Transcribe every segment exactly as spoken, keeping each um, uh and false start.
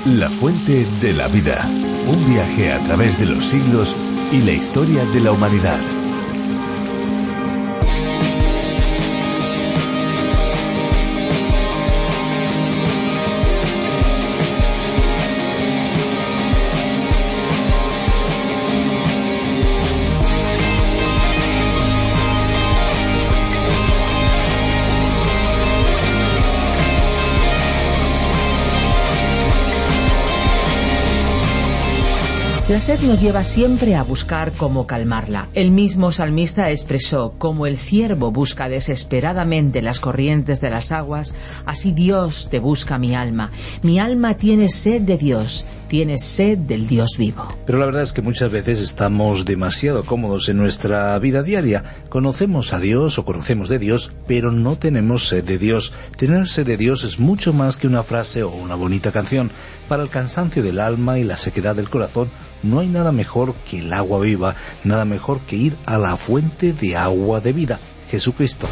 La fuente de la vida. Un viaje a través de los siglos y la historia de la humanidad. La sed nos lleva siempre a buscar cómo calmarla. El mismo salmista expresó: como el ciervo busca desesperadamente las corrientes de las aguas, así Dios te busca mi alma. Mi alma tiene sed de Dios, tiene sed del Dios vivo. Pero la verdad es que muchas veces estamos demasiado cómodos en nuestra vida diaria. Conocemos a Dios o conocemos de Dios, pero no tenemos sed de Dios. Tener sed de Dios es mucho más que una frase o una bonita canción. Para el cansancio del alma y la sequedad del corazón, no hay nada mejor que el agua viva, nada mejor que ir a la fuente de agua de vida, Jesucristo.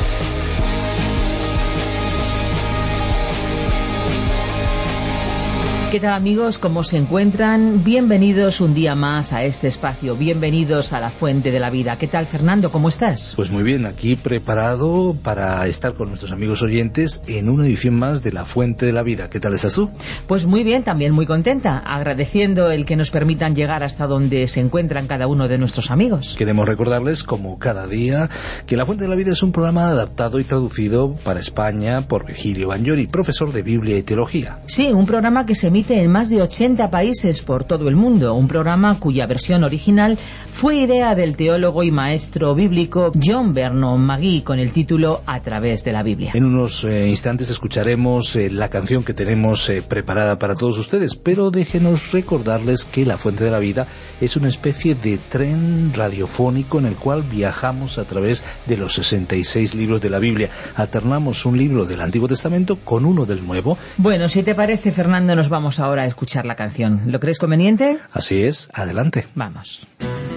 ¿Qué tal, amigos? ¿Cómo se encuentran? Bienvenidos un día más a este espacio, bienvenidos a la Fuente de la Vida. ¿Qué tal, Fernando? ¿Cómo estás? Pues muy bien, aquí preparado para estar con nuestros amigos oyentes en una edición más de la Fuente de la Vida. ¿Qué tal estás tú? Pues muy bien, también muy contenta, agradeciendo el que nos permitan llegar hasta donde se encuentran cada uno de nuestros amigos. Queremos recordarles, como cada día, que La Fuente de la Vida es un programa adaptado y traducido para España por Virgilio Bagnoli, profesor de Biblia y Teología. Sí, un programa que se emite en más de ochenta países por todo el mundo, un programa cuya versión original fue idea del teólogo y maestro bíblico John Vernon Magee con el título A través de la Biblia. En unos eh, instantes escucharemos eh, la canción que tenemos eh, preparada para todos ustedes, pero déjenos recordarles que La Fuente de la Vida es una especie de tren radiofónico en el cual viajamos a través de los sesenta y seis libros de la Biblia. Alternamos un libro del Antiguo Testamento con uno del Nuevo. Bueno, si te parece, Fernando, nos vamos ahora a escuchar la canción. ¿Lo crees conveniente? Así es, adelante. Vamos.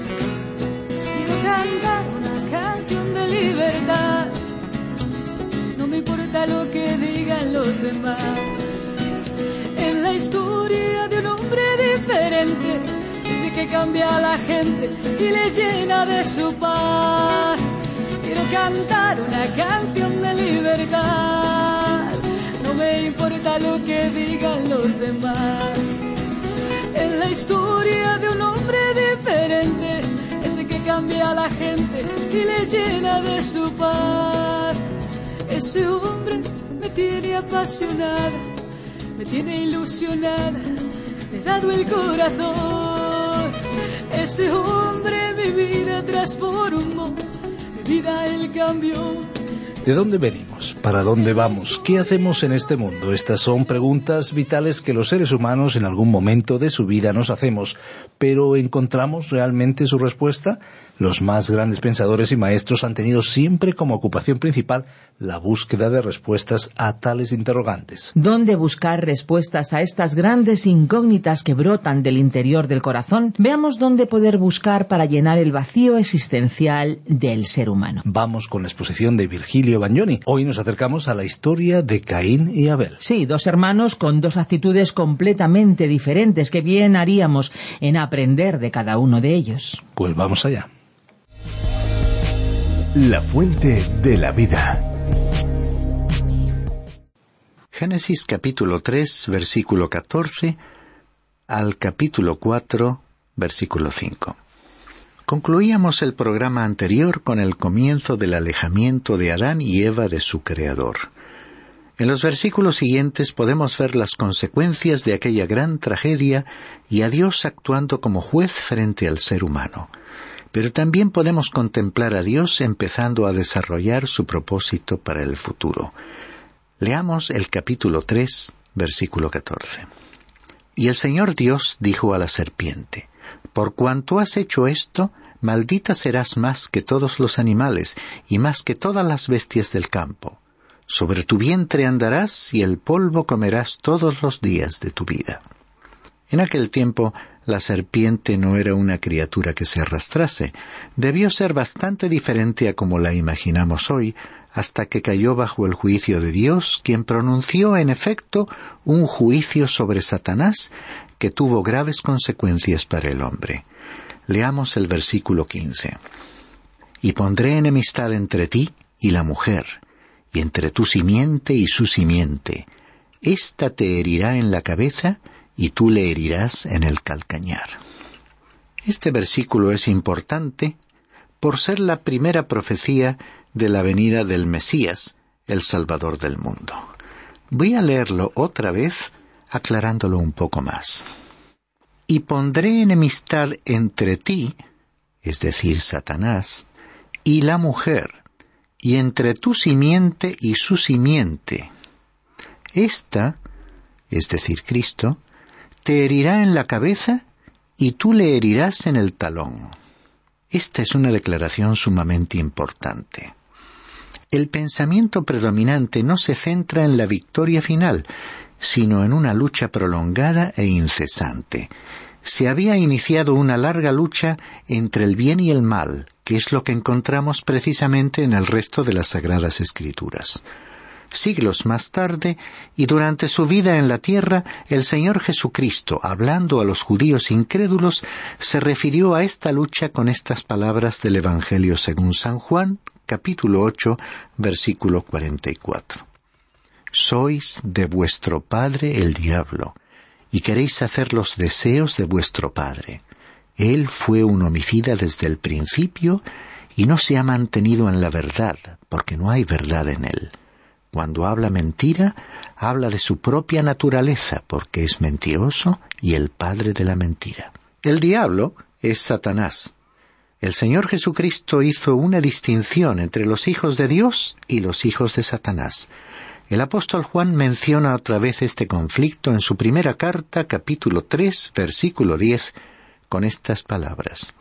Quiero cantar una canción de libertad, no me importa lo que digan los demás. En la historia de un hombre diferente, ese que cambia a la gente y le llena de su paz. Quiero cantar una canción de libertad, no me importa lo que digan los demás. En la historia de un hombre diferente, ese que cambia a la gente y le llena de su paz. Ese hombre me tiene apasionada, me tiene ilusionada, me ha dado el corazón. Ese hombre mi vida transformó, mi vida él cambió. ¿De dónde venimos? ¿Para dónde vamos? ¿Qué hacemos en este mundo? Estas son preguntas vitales que los seres humanos en algún momento de su vida nos hacemos, pero ¿encontramos realmente su respuesta? Los más grandes pensadores y maestros han tenido siempre como ocupación principal la búsqueda de respuestas a tales interrogantes. ¿Dónde buscar respuestas a estas grandes incógnitas que brotan del interior del corazón? Veamos dónde poder buscar para llenar el vacío existencial del ser humano. Vamos con la exposición de Virgilio Bagnoli. Hoy nos acercamos a la historia de Caín y Abel. Sí, dos hermanos con dos actitudes completamente diferentes que bien haríamos en aprender de cada uno de ellos. Pues vamos allá. La Fuente de la Vida. Génesis capítulo tres, versículo catorce, al capítulo cuatro, versículo cinco. Concluíamos el programa anterior con el comienzo del alejamiento de Adán y Eva de su Creador. En los versículos siguientes podemos ver las consecuencias de aquella gran tragedia y a Dios actuando como juez frente al ser humano. Pero también podemos contemplar a Dios empezando a desarrollar su propósito para el futuro. Leamos el capítulo tres, versículo catorce. Y el Señor Dios dijo a la serpiente: Por cuanto has hecho esto, maldita serás más que todos los animales y más que todas las bestias del campo. Sobre tu vientre andarás y el polvo comerás todos los días de tu vida. En aquel tiempo, la serpiente no era una criatura que se arrastrase. Debió ser bastante diferente a como la imaginamos hoy, hasta que cayó bajo el juicio de Dios, quien pronunció en efecto un juicio sobre Satanás que tuvo graves consecuencias para el hombre. Leamos el versículo quince. Y pondré enemistad entre ti y la mujer, y entre tu simiente y su simiente. Ésta te herirá en la cabeza, y tú le herirás en el calcañar. Este versículo es importante por ser la primera profecía de la venida del Mesías, el Salvador del mundo. Voy a leerlo otra vez, aclarándolo un poco más. Y pondré enemistad entre ti, es decir, Satanás, y la mujer, y entre tu simiente y su simiente. Esta, es decir, Cristo, te herirá en la cabeza y tú le herirás en el talón. Esta es una declaración sumamente importante. El pensamiento predominante no se centra en la victoria final, sino en una lucha prolongada e incesante. Se había iniciado una larga lucha entre el bien y el mal, que es lo que encontramos precisamente en el resto de las Sagradas Escrituras. Siglos más tarde, y durante su vida en la tierra, el Señor Jesucristo, hablando a los judíos incrédulos, se refirió a esta lucha con estas palabras del Evangelio según San Juan, capítulo ocho, versículo cuarenta y cuatro. Sois de vuestro padre el diablo, y queréis hacer los deseos de vuestro padre. Él fue un homicida desde el principio, y no se ha mantenido en la verdad, porque no hay verdad en él. Cuando habla mentira, habla de su propia naturaleza, porque es mentiroso y el padre de la mentira. El diablo es Satanás. El Señor Jesucristo hizo una distinción entre los hijos de Dios y los hijos de Satanás. El apóstol Juan menciona otra vez este conflicto en su primera carta, capítulo tres, versículo diez, con estas palabras.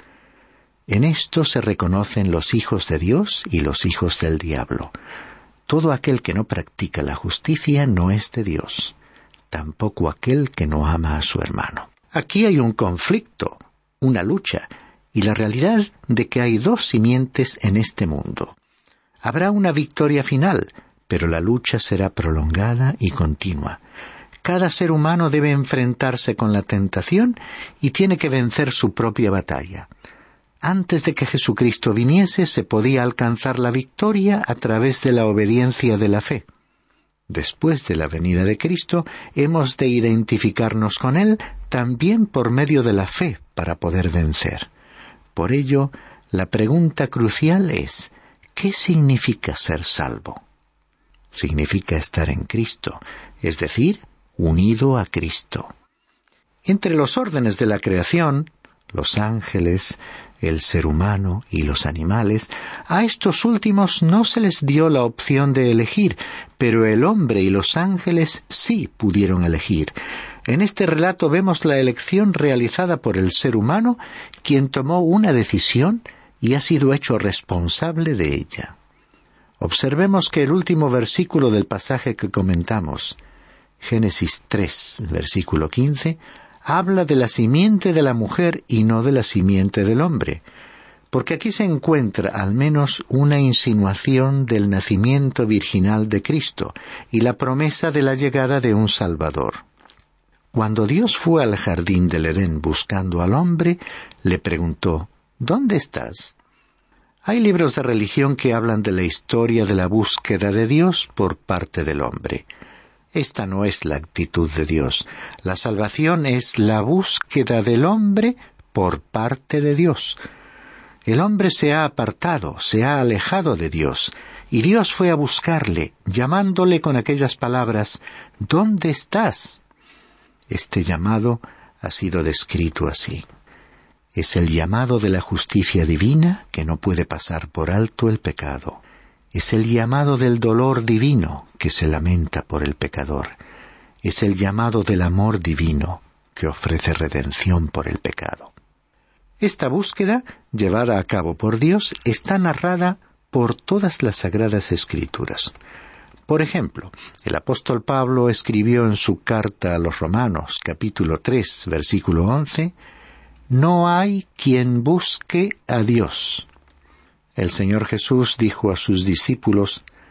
En esto se reconocen los hijos de Dios y los hijos del diablo. Todo aquel que no practica la justicia no es de Dios, tampoco aquel que no ama a su hermano. Aquí hay un conflicto, una lucha, y la realidad de que hay dos simientes en este mundo. Habrá una victoria final, pero la lucha será prolongada y continua. Cada ser humano debe enfrentarse con la tentación y tiene que vencer su propia batalla. Antes de que Jesucristo viniese, se podía alcanzar la victoria a través de la obediencia de la fe. Después de la venida de Cristo, hemos de identificarnos con Él también por medio de la fe para poder vencer. Por ello, la pregunta crucial es, ¿qué significa ser salvo? Significa estar en Cristo, es decir, unido a Cristo. Entre los órdenes de la creación, los ángeles, el ser humano y los animales, a estos últimos no se les dio la opción de elegir, pero el hombre y los ángeles sí pudieron elegir. En este relato vemos la elección realizada por el ser humano, quien tomó una decisión y ha sido hecho responsable de ella. Observemos que el último versículo del pasaje que comentamos, Génesis tres, versículo quince, habla de la simiente de la mujer y no de la simiente del hombre, porque aquí se encuentra al menos una insinuación del nacimiento virginal de Cristo y la promesa de la llegada de un Salvador. Cuando Dios fue al jardín del Edén buscando al hombre, le preguntó, ¿dónde estás? Hay libros de religión que hablan de la historia de la búsqueda de Dios por parte del hombre. Esta no es la actitud de Dios. La salvación es la búsqueda del hombre por parte de Dios. El hombre se ha apartado, se ha alejado de Dios, y Dios fue a buscarle, llamándole con aquellas palabras, ¿dónde estás? Este llamado ha sido descrito así. Es el llamado de la justicia divina que no puede pasar por alto el pecado. Es el llamado del dolor divino que se lamenta por el pecador. Es el llamado del amor divino que ofrece redención por el pecado. Esta búsqueda, llevada a cabo por Dios, está narrada por todas las Sagradas Escrituras. Por ejemplo, el apóstol Pablo escribió en su carta a los Romanos, capítulo tres, versículo once, «No hay quien busque a Dios». El Señor Jesús dijo a sus discípulos,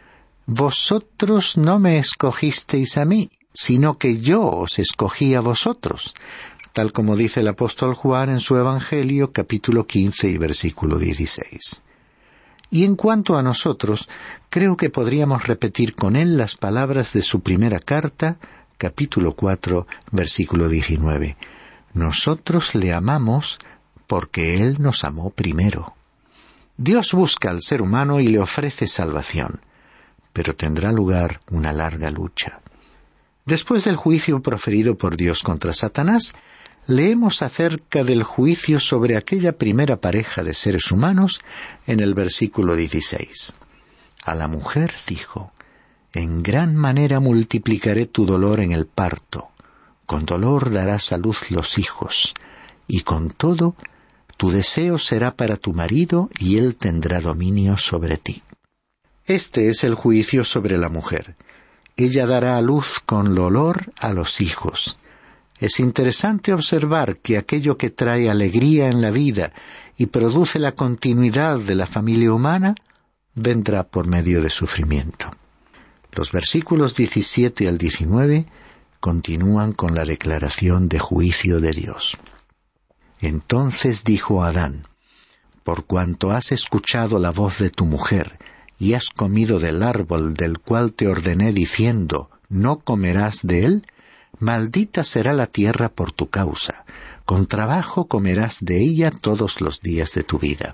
vosotros no me escogisteis a mí, sino que yo os escogí a vosotros, tal como dice el apóstol Juan en su Evangelio, capítulo quince y versículo dieciséis. Y en cuanto a nosotros, creo que podríamos repetir con él las palabras de su primera carta, capítulo cuatro, versículo diecinueve. Nosotros le amamos porque él nos amó primero. Dios busca al ser humano y le ofrece salvación, pero tendrá lugar una larga lucha. Después del juicio proferido por Dios contra Satanás, leemos acerca del juicio sobre aquella primera pareja de seres humanos en el versículo dieciséis. A la mujer dijo: en gran manera multiplicaré tu dolor en el parto, con dolor darás a luz los hijos, y con todo tu deseo será para tu marido y él tendrá dominio sobre ti. Este es el juicio sobre la mujer. Ella dará a luz con dolor a los hijos. Es interesante observar que aquello que trae alegría en la vida y produce la continuidad de la familia humana vendrá por medio de sufrimiento. Los versículos diecisiete al diecinueve continúan con la declaración de juicio de Dios. Entonces dijo Adán: por cuanto has escuchado la voz de tu mujer y has comido del árbol del cual te ordené diciendo: no comerás de él, maldita será la tierra por tu causa, con trabajo comerás de ella todos los días de tu vida.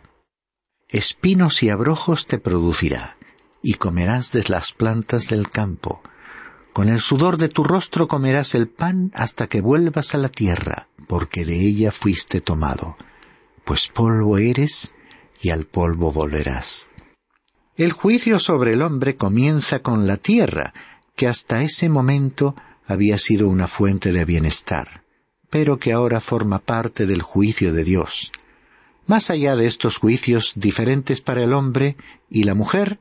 Espinos y abrojos te producirá, y comerás de las plantas del campo. Con el sudor de tu rostro comerás el pan hasta que vuelvas a la tierra, porque de ella fuiste tomado. Pues polvo eres, y al polvo volverás. El juicio sobre el hombre comienza con la tierra, que hasta ese momento había sido una fuente de bienestar, pero que ahora forma parte del juicio de Dios. Más allá de estos juicios diferentes para el hombre y la mujer,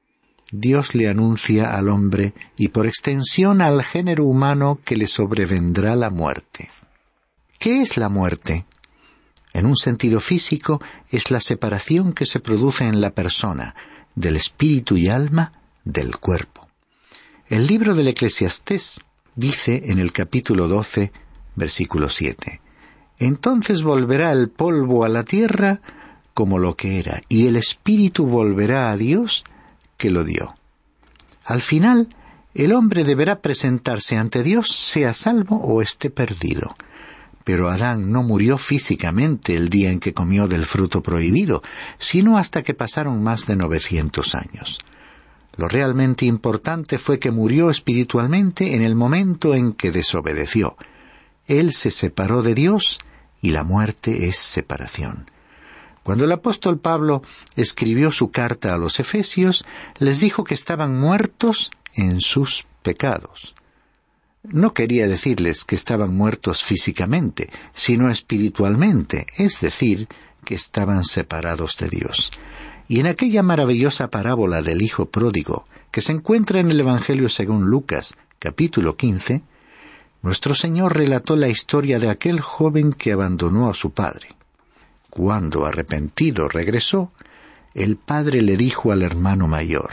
Dios le anuncia al hombre y por extensión al género humano que le sobrevendrá la muerte. ¿Qué es la muerte? En un sentido físico, es la separación que se produce en la persona, del espíritu y alma, del cuerpo. El libro del Eclesiastés dice en el capítulo doce, versículo siete, entonces volverá el polvo a la tierra como lo que era, y el espíritu volverá a Dios que lo dio. Al final, el hombre deberá presentarse ante Dios, sea salvo o esté perdido. Pero Adán no murió físicamente el día en que comió del fruto prohibido, sino hasta que pasaron más de novecientos años. Lo realmente importante fue que murió espiritualmente en el momento en que desobedeció. Él se separó de Dios y la muerte es separación. Cuando el apóstol Pablo escribió su carta a los Efesios, les dijo que estaban muertos en sus pecados. No quería decirles que estaban muertos físicamente, sino espiritualmente, es decir, que estaban separados de Dios. Y en aquella maravillosa parábola del hijo pródigo, que se encuentra en el Evangelio según Lucas, capítulo quince, nuestro Señor relató la historia de aquel joven que abandonó a su padre. Cuando arrepentido regresó, el padre le dijo al hermano mayor: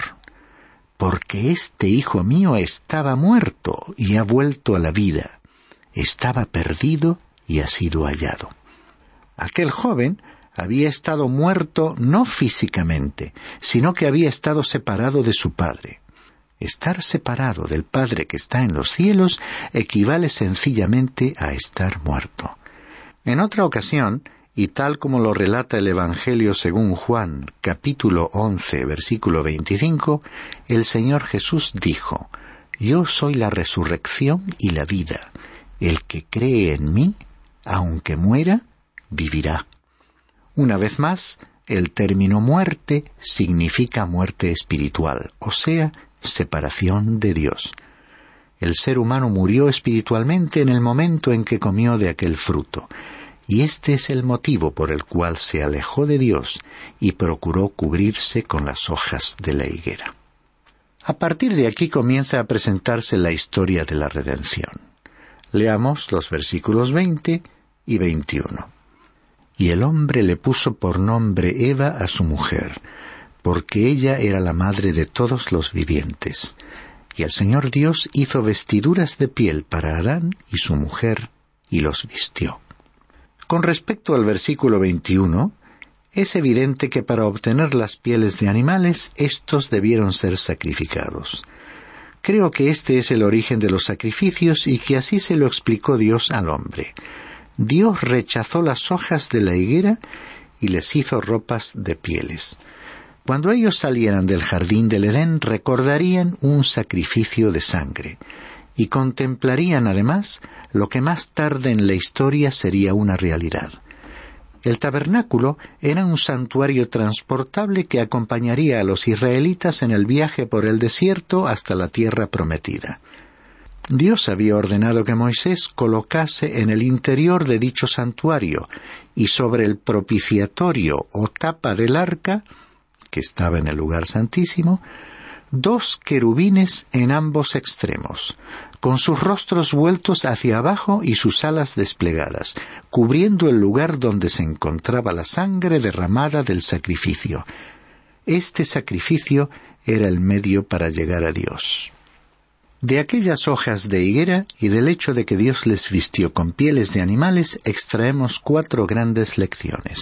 porque este hijo mío estaba muerto y ha vuelto a la vida, estaba perdido y ha sido hallado. Aquel joven había estado muerto no físicamente, sino que había estado separado de su padre. Estar separado del Padre que está en los cielos equivale sencillamente a estar muerto. En otra ocasión, y tal como lo relata el Evangelio según Juan, capítulo once, versículo veinticinco, el Señor Jesús dijo: Yo soy la resurrección y la vida. El que cree en mí, aunque muera, vivirá. Una vez más, el término muerte significa muerte espiritual, o sea, separación de Dios. El ser humano murió espiritualmente en el momento en que comió de aquel fruto. Y este es el motivo por el cual se alejó de Dios y procuró cubrirse con las hojas de la higuera. A partir de aquí comienza a presentarse la historia de la redención. Leamos los versículos veinte y veintiuno. Y el hombre le puso por nombre Eva a su mujer, porque ella era la madre de todos los vivientes. Y el Señor Dios hizo vestiduras de piel para Adán y su mujer, y los vistió. Con respecto al versículo veintiuno, es evidente que para obtener las pieles de animales, estos debieron ser sacrificados. Creo que este es el origen de los sacrificios y que así se lo explicó Dios al hombre. Dios rechazó las hojas de la higuera y les hizo ropas de pieles. Cuando ellos salieran del jardín del Edén, recordarían un sacrificio de sangre y contemplarían además lo que más tarde en la historia sería una realidad. El tabernáculo era un santuario transportable que acompañaría a los israelitas en el viaje por el desierto hasta la tierra prometida. Dios había ordenado que Moisés colocase en el interior de dicho santuario y sobre el propiciatorio o tapa del arca, que estaba en el lugar santísimo, dos querubines en ambos extremos, con sus rostros vueltos hacia abajo y sus alas desplegadas, cubriendo el lugar donde se encontraba la sangre derramada del sacrificio. Este sacrificio era el medio para llegar a Dios. De aquellas hojas de higuera y del hecho de que Dios les vistió con pieles de animales, extraemos cuatro grandes lecciones.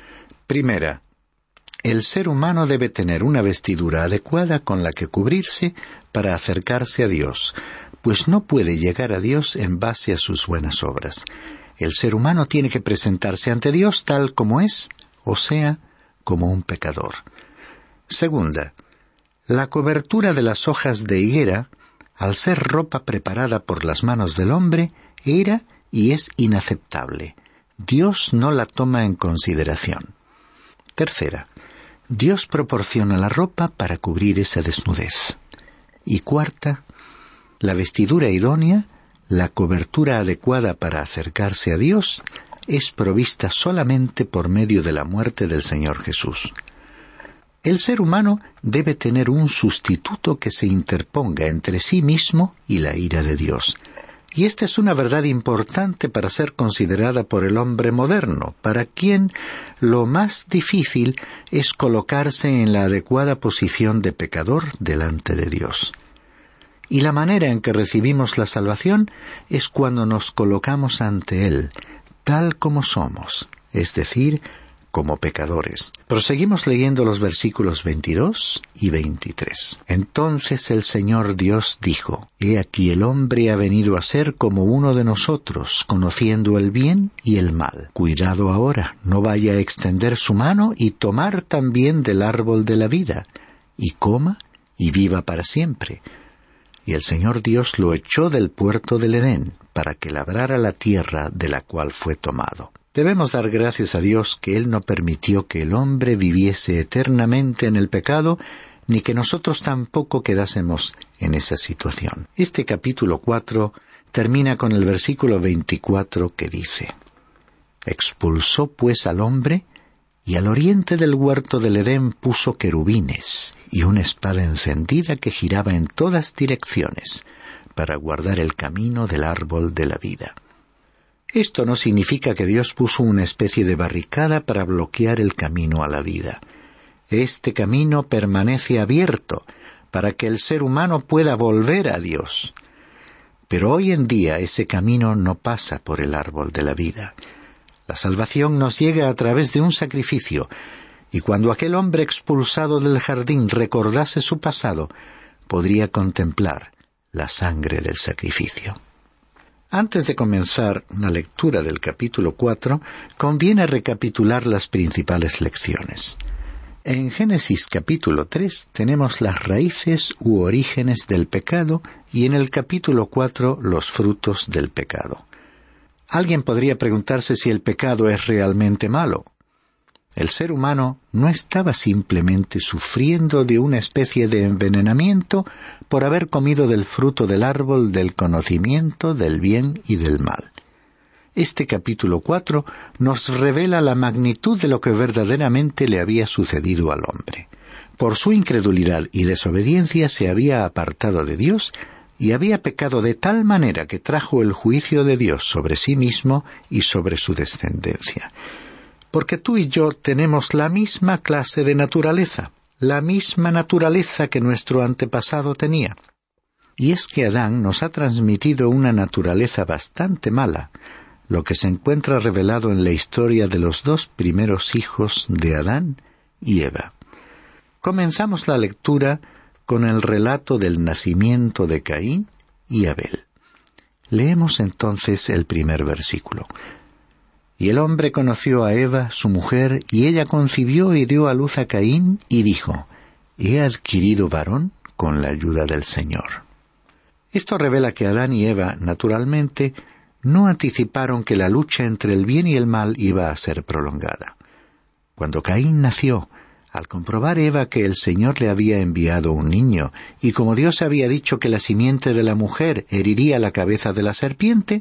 Primera, el ser humano debe tener una vestidura adecuada con la que cubrirse para acercarse a Dios, pues no puede llegar a Dios en base a sus buenas obras. El ser humano tiene que presentarse ante Dios tal como es, o sea, como un pecador. Segunda, la cobertura de las hojas de higuera, al ser ropa preparada por las manos del hombre, era y es inaceptable. Dios no la toma en consideración. Tercera, Dios proporciona la ropa para cubrir esa desnudez. Y cuarta, la vestidura idónea, la cobertura adecuada para acercarse a Dios, es provista solamente por medio de la muerte del Señor Jesús. El ser humano debe tener un sustituto que se interponga entre sí mismo y la ira de Dios. Y esta es una verdad importante para ser considerada por el hombre moderno, para quien lo más difícil es colocarse en la adecuada posición de pecador delante de Dios. Y la manera en que recibimos la salvación es cuando nos colocamos ante Él, tal como somos, es decir, como pecadores. Proseguimos leyendo los versículos veintidós y veintitrés. Entonces el Señor Dios dijo: He aquí el hombre ha venido a ser como uno de nosotros, conociendo el bien y el mal. Cuidado ahora, no vaya a extender su mano y tomar también del árbol de la vida, y coma y viva para siempre. Y el Señor Dios lo echó del puerto del Edén, para que labrara la tierra de la cual fue tomado. Debemos dar gracias a Dios que Él no permitió que el hombre viviese eternamente en el pecado, ni que nosotros tampoco quedásemos en esa situación. Este capítulo cuatro termina con el versículo veinticuatro que dice: Expulsó pues al hombre, y al oriente del huerto del Edén puso querubines, y una espada encendida que giraba en todas direcciones, para guardar el camino del árbol de la vida. Esto no significa que Dios puso una especie de barricada para bloquear el camino a la vida. Este camino permanece abierto para que el ser humano pueda volver a Dios. Pero hoy en día ese camino no pasa por el árbol de la vida. La salvación nos llega a través de un sacrificio, y cuando aquel hombre expulsado del jardín recordase su pasado, podría contemplar la sangre del sacrificio. Antes de comenzar la lectura del capítulo cuatro, conviene recapitular las principales lecciones. En Génesis capítulo tres tenemos las raíces u orígenes del pecado y en el capítulo cuatro los frutos del pecado. Alguien podría preguntarse si el pecado es realmente malo. El ser humano no estaba simplemente sufriendo de una especie de envenenamiento por haber comido del fruto del árbol del conocimiento del bien y del mal. Este capítulo cuatro nos revela la magnitud de lo que verdaderamente le había sucedido al hombre. Por su incredulidad y desobediencia se había apartado de Dios y había pecado de tal manera que trajo el juicio de Dios sobre sí mismo y sobre su descendencia. Porque tú y yo tenemos la misma clase de naturaleza, la misma naturaleza que nuestro antepasado tenía. Y es que Adán nos ha transmitido una naturaleza bastante mala, lo que se encuentra revelado en la historia de los dos primeros hijos de Adán y Eva. Comenzamos la lectura con el relato del nacimiento de Caín y Abel. Leemos entonces el primer versículo. Y el hombre conoció a Eva, su mujer, y ella concibió y dio a luz a Caín, y dijo, «He adquirido varón con la ayuda del Señor». Esto revela que Adán y Eva, naturalmente, no anticiparon que la lucha entre el bien y el mal iba a ser prolongada. Cuando Caín nació, al comprobar Eva que el Señor le había enviado un niño, y como Dios había dicho que la simiente de la mujer heriría la cabeza de la serpiente,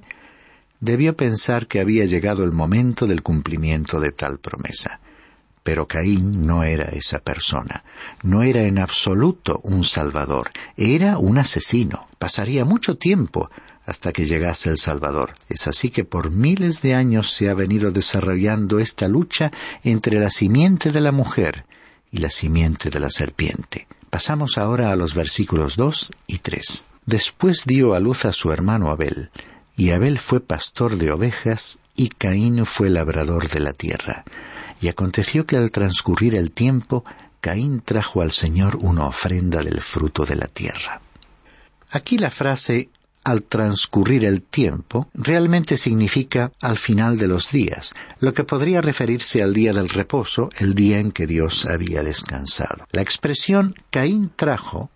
debió pensar que había llegado el momento del cumplimiento de tal promesa. Pero Caín no era esa persona. No era en absoluto un salvador. Era un asesino. Pasaría mucho tiempo hasta que llegase el Salvador. Es así que por miles de años se ha venido desarrollando esta lucha entre la simiente de la mujer y la simiente de la serpiente. Pasamos ahora a los versículos dos y tres. Después dio a luz a su hermano Abel, y Abel fue pastor de ovejas, y Caín fue labrador de la tierra. Y aconteció que al transcurrir el tiempo, Caín trajo al Señor una ofrenda del fruto de la tierra. Aquí la frase «al transcurrir el tiempo» realmente significa «al final de los días», lo que podría referirse al día del reposo, el día en que Dios había descansado. La expresión «Caín trajo»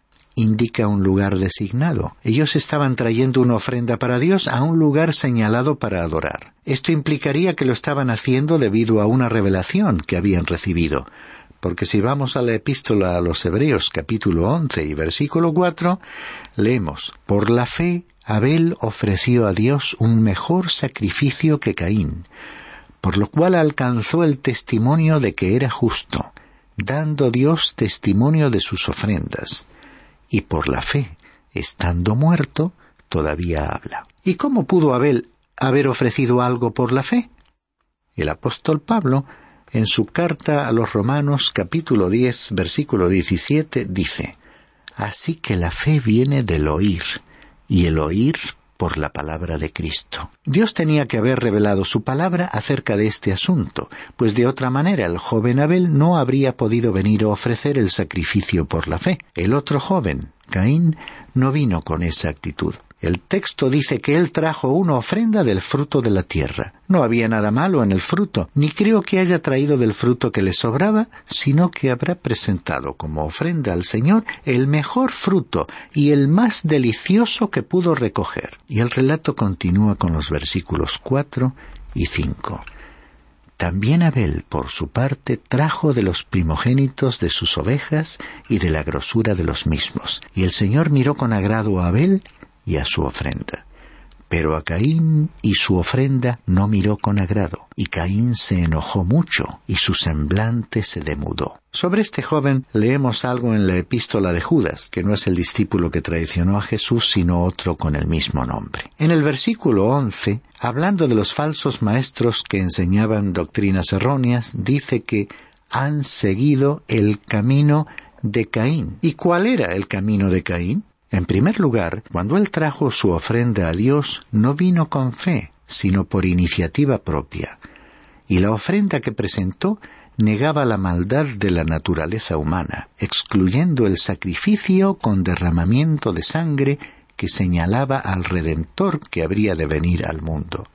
indica un lugar designado. Ellos estaban trayendo una ofrenda para Dios a un lugar señalado para adorar. Esto implicaría que lo estaban haciendo debido a una revelación que habían recibido. Porque si vamos a la epístola a los Hebreos, capítulo once y versículo cuatro, leemos, «Por la fe, Abel ofreció a Dios un mejor sacrificio que Caín, por lo cual alcanzó el testimonio de que era justo, dando Dios testimonio de sus ofrendas. Y por la fe, estando muerto, todavía habla». ¿Y cómo pudo Abel haber ofrecido algo por la fe? El apóstol Pablo, en su carta a los Romanos, capítulo diez, versículo diecisiete, dice, «Así que la fe viene del oír, y el oír por la palabra de Cristo». Dios tenía que haber revelado su palabra acerca de este asunto, pues de otra manera el joven Abel no habría podido venir a ofrecer el sacrificio por la fe. El otro joven, Caín, no vino con esa actitud. El texto dice que él trajo una ofrenda del fruto de la tierra. No había nada malo en el fruto, ni creo que haya traído del fruto que le sobraba, sino que habrá presentado como ofrenda al Señor el mejor fruto y el más delicioso que pudo recoger. Y el relato continúa con los versículos cuatro y cinco. También Abel, por su parte, trajo de los primogénitos de sus ovejas y de la grosura de los mismos. Y el Señor miró con agrado a Abel y a su ofrenda. Pero a Caín y su ofrenda no miró con agrado, y Caín se enojó mucho, y su semblante se demudó. Sobre este joven leemos algo en la epístola de Judas, que no es el discípulo que traicionó a Jesús, sino otro con el mismo nombre. En el versículo once, hablando de los falsos maestros que enseñaban doctrinas erróneas, dice que han seguido el camino de Caín. ¿Y cuál era el camino de Caín? En primer lugar, cuando él trajo su ofrenda a Dios, no vino con fe, sino por iniciativa propia. Y la ofrenda que presentó negaba la maldad de la naturaleza humana, excluyendo el sacrificio con derramamiento de sangre que señalaba al Redentor que habría de venir al mundo.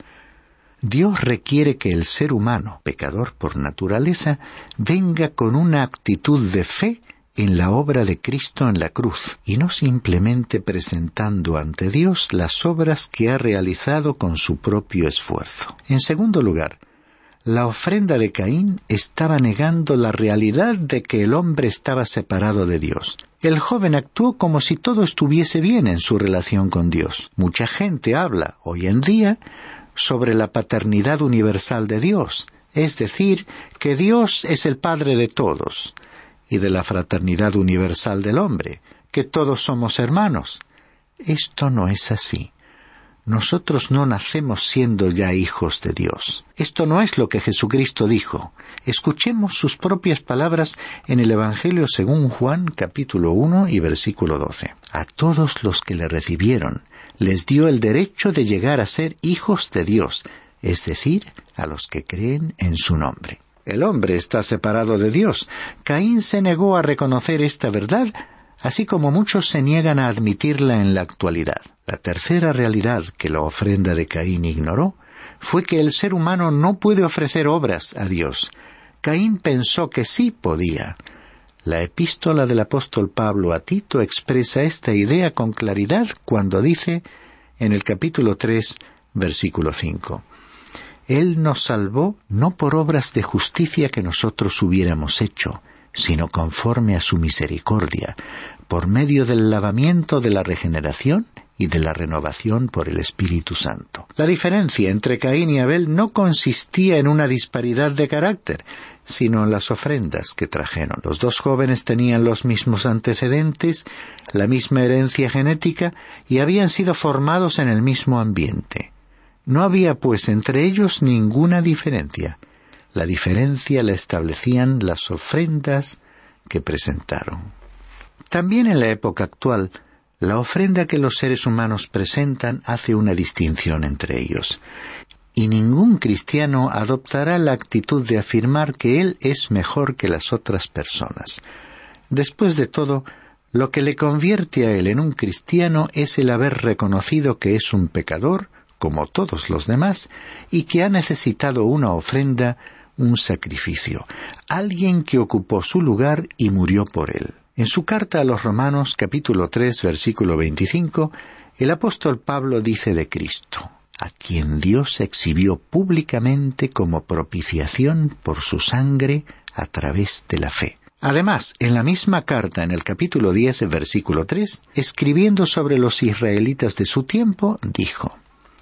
Dios requiere que el ser humano, pecador por naturaleza, venga con una actitud de fe en la obra de Cristo en la cruz, y no simplemente presentando ante Dios las obras que ha realizado con su propio esfuerzo. En segundo lugar, la ofrenda de Caín estaba negando la realidad de que el hombre estaba separado de Dios. El joven actuó como si todo estuviese bien en su relación con Dios. Mucha gente habla, hoy en día, sobre la paternidad universal de Dios, es decir, que Dios es el Padre de todos, y de la fraternidad universal del hombre, que todos somos hermanos. Esto no es así. nosotros no nacemos siendo ya hijos de Dios. Esto no es lo que Jesucristo dijo. Escuchemos sus propias palabras en el Evangelio según Juan, capítulo uno y versículo doce. A todos los que le recibieron, les dio el derecho de llegar a ser hijos de Dios, es decir, a los que creen en su nombre. El hombre está separado de Dios. Caín se negó a reconocer esta verdad, así como muchos se niegan a admitirla en la actualidad. La tercera realidad que la ofrenda de Caín ignoró fue que el ser humano no puede ofrecer obras a Dios. Caín pensó que sí podía. La epístola del apóstol Pablo a Tito expresa esta idea con claridad cuando dice en el capítulo tres, versículo cinco: Él nos salvó no por obras de justicia que nosotros hubiéramos hecho, sino conforme a su misericordia, por medio del lavamiento de la regeneración y de la renovación por el Espíritu Santo. La diferencia entre Caín y Abel no consistía en una disparidad de carácter, sino en las ofrendas que trajeron. Los dos jóvenes tenían los mismos antecedentes, la misma herencia genética y habían sido formados en el mismo ambiente. No había, pues, entre ellos ninguna diferencia. La diferencia la establecían las ofrendas que presentaron. También en la época actual, la ofrenda que los seres humanos presentan hace una distinción entre ellos. Y ningún cristiano adoptará la actitud de afirmar que él es mejor que las otras personas. Después de todo, lo que le convierte a él en un cristiano es el haber reconocido que es un pecador, como todos los demás, y que ha necesitado una ofrenda, un sacrificio, alguien que ocupó su lugar y murió por él. En su carta a los Romanos, capítulo tres, versículo veinticinco, el apóstol Pablo dice de Cristo: a quien Dios exhibió públicamente como propiciación por su sangre a través de la fe. Además, en la misma carta, en el capítulo diez, versículo tres, escribiendo sobre los israelitas de su tiempo, dijo: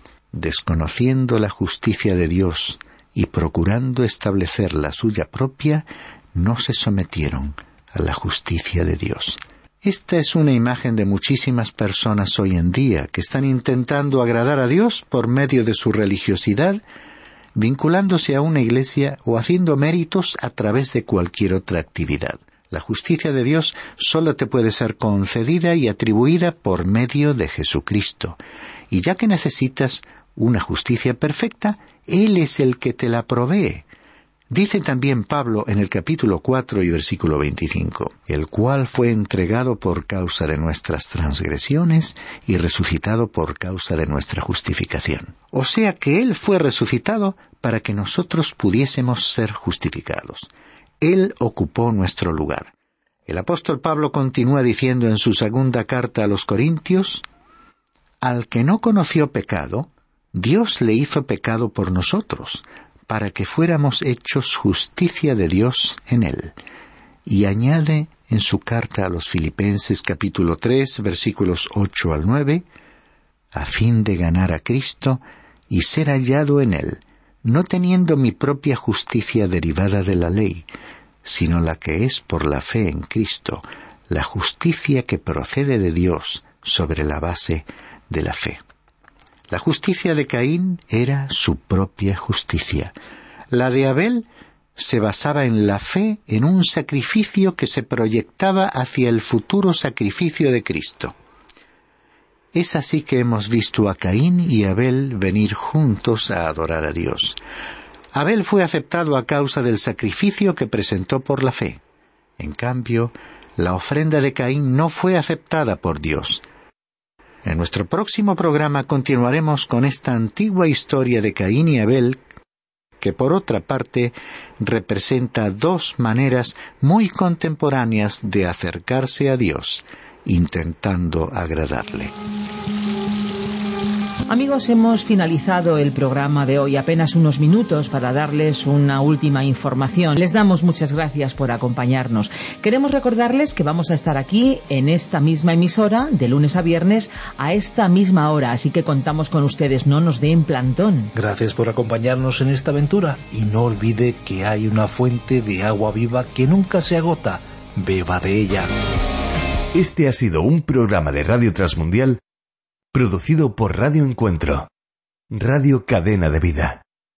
desconociendo la justicia de Dios y procurando establecer la suya propia, no se sometieron a la justicia de Dios. Esta es una imagen de muchísimas personas hoy en día que están intentando agradar a Dios por medio de su religiosidad, vinculándose a una iglesia o haciendo méritos a través de cualquier otra actividad. La justicia de Dios solo te puede ser concedida y atribuida por medio de Jesucristo. Y ya que necesitas una justicia perfecta, Él es el que te la provee. Dice también Pablo en el capítulo cuatro y versículo veinticinco, el cual fue entregado por causa de nuestras transgresiones y resucitado por causa de nuestra justificación. O sea que Él fue resucitado para que nosotros pudiésemos ser justificados. Él ocupó nuestro lugar. El apóstol Pablo continúa diciendo en su segunda carta a los Corintios: al que no conoció pecado, Dios le hizo pecado por nosotros, para que fuéramos hechos justicia de Dios en él. Y añade en su carta a los Filipenses capítulo tres, versículos ocho al nueve, a fin de ganar a Cristo y ser hallado en él, no teniendo mi propia justicia derivada de la ley, sino la que es por la fe en Cristo, la justicia que procede de Dios sobre la base de la fe. La justicia de Caín era su propia justicia. La de Abel se basaba en la fe en un sacrificio que se proyectaba hacia el futuro sacrificio de Cristo. Es así que hemos visto a Caín y Abel venir juntos a adorar a Dios. Abel fue aceptado a causa del sacrificio que presentó por la fe. En cambio, la ofrenda de Caín no fue aceptada por Dios. En nuestro próximo programa continuaremos con esta antigua historia de Caín y Abel, que por otra parte representa dos maneras muy contemporáneas de acercarse a Dios, intentando agradarle. Amigos, hemos finalizado el programa de hoy. Apenas unos minutos para darles una última información. Les damos muchas gracias por acompañarnos. Queremos recordarles que vamos a estar aquí en esta misma emisora de lunes a viernes a esta misma hora, así que contamos con ustedes, no nos den plantón. Gracias por acompañarnos en esta aventura y no olvide que hay una fuente de agua viva que nunca se agota. Beba de ella. Este ha sido un programa de Radio Transmundial Producido por Radio Encuentro, Radio Cadena de Vida.